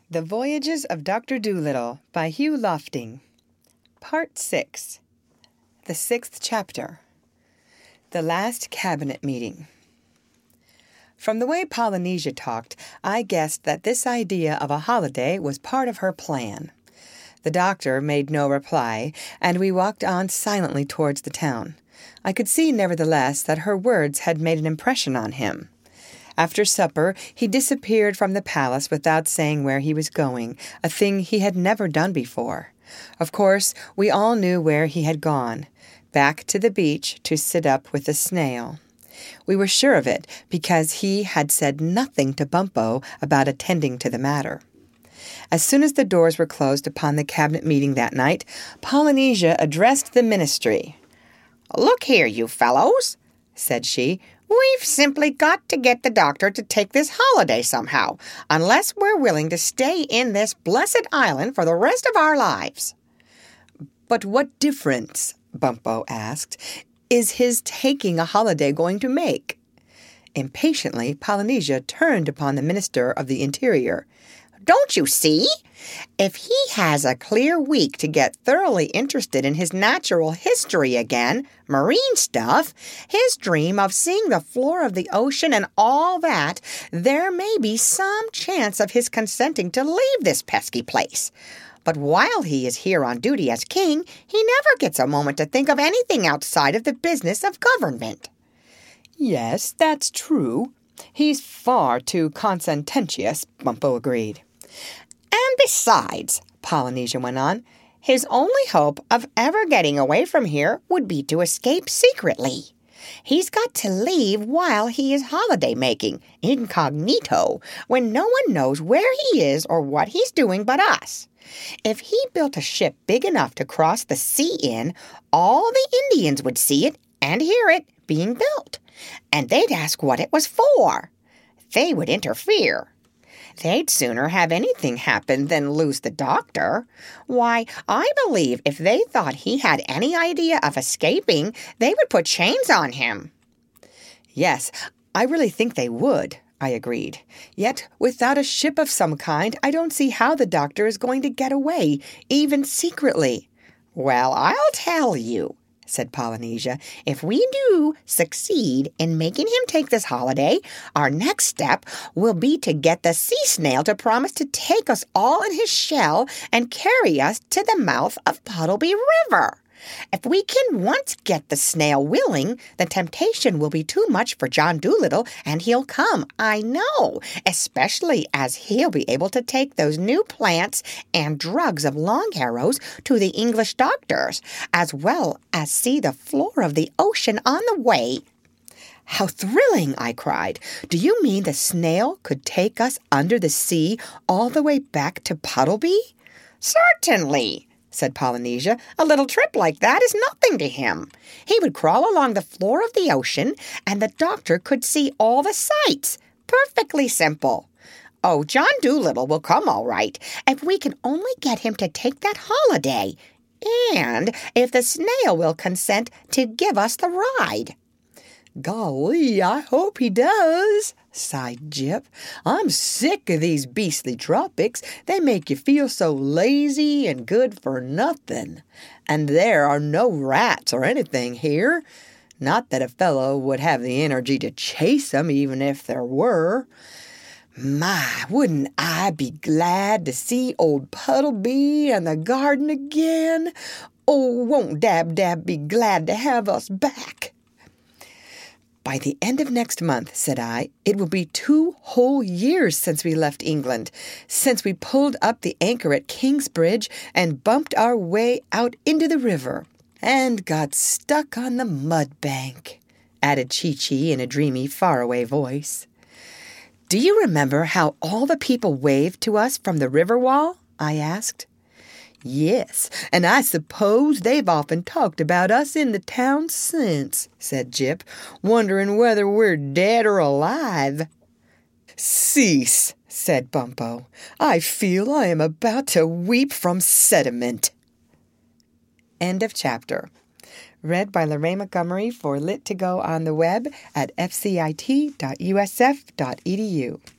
The Voyages of Dr. Dolittle by Hugh Lofting. Part 6. The 6th chapter. The Last Cabinet Meeting. From the way Polynesia talked, I guessed that this idea of a holiday was part of her plan. The doctor made no reply, and we walked on silently towards the town. I could see, nevertheless, that her words had made an impression on him. After supper, he disappeared from the palace without saying where he was going, a thing he had never done before. Of course, we all knew where he had gone, back to the beach to sit up with the snail. We were sure of it because he had said nothing to Bumpo about attending to the matter. As soon as the doors were closed upon the cabinet meeting that night, Polynesia addressed the ministry. "Look here, you fellows," said she. "We've simply got to get the doctor to take this holiday somehow, unless we're willing to stay in this blessed island for the rest of our lives." "But what difference," Bumpo asked, "is his taking a holiday going to make?" Impatiently, Polynesia turned upon the Minister of the Interior. "Don't you see? If he has a clear week to get thoroughly interested in his natural history again, marine stuff, his dream of seeing the floor of the ocean and all that, there may be some chance of his consenting to leave this pesky place. But while he is here on duty as king, he never gets a moment to think of anything outside of the business of government." "Yes, that's true. He's far too conscientious," Bumpo agreed. "And besides," Polynesia went on, "his only hope of ever getting away from here would be to escape secretly. He's got to leave while he is holiday-making, incognito, when no one knows where he is or what he's doing but us. If he built a ship big enough to cross the sea in, all the Indians would see it and hear it being built, and they'd ask what it was for. They would interfere. They'd sooner have anything happen than lose the doctor. Why, I believe if they thought he had any idea of escaping, they would put chains on him." "Yes, I really think they would," I agreed. "Yet, without a ship of some kind, I don't see how the doctor is going to get away, even secretly." "Well, I'll tell you," said Polynesia. "If we do succeed in making him take this holiday, our next step will be to get the sea snail to promise to take us all in his shell and carry us to the mouth of Puddleby River. If we can once get the snail willing, the temptation will be too much for John Dolittle, and he'll come, I know, especially as he'll be able to take those new plants and drugs of Long Arrow's to the English doctors, as well as see the floor of the ocean on the way." "How thrilling!" I cried. "Do you mean the snail could take us under the sea all the way back to Puddleby?" "Certainly," said Polynesia. "A little trip like that is nothing to him. He would crawl along the floor of the ocean, and the doctor could see all the sights. Perfectly simple. Oh, John Dolittle will come all right, if we can only get him to take that holiday, and if the snail will consent to give us the ride." "Golly, I hope he does," sighed Jip. "I'm sick of these beastly tropics. They make you feel so lazy and good for nothing. And there are no rats or anything here. Not that a fellow would have the energy to chase 'em, even if there were. My, wouldn't I be glad to see old Puddleby and the garden again? Oh, won't Dab-Dab be glad to have us back?" "By the end of next month," said I, "it will be 2 whole years since we left England, since we pulled up the anchor at Kingsbridge and bumped our way out into the river, and got stuck on the mud bank," added Chee-Chee in a dreamy, faraway voice. "Do you remember how all the people waved to us from the river wall?" I asked. "Yes, and I suppose they've often talked about us in the town since," said Jip, "wondering whether we're dead or alive." "Cease," said Bumpo. "I feel I am about to weep from sentiment." End of chapter. Read by Lorraine Montgomery for Lit2Go on the web at fcit.usf.edu.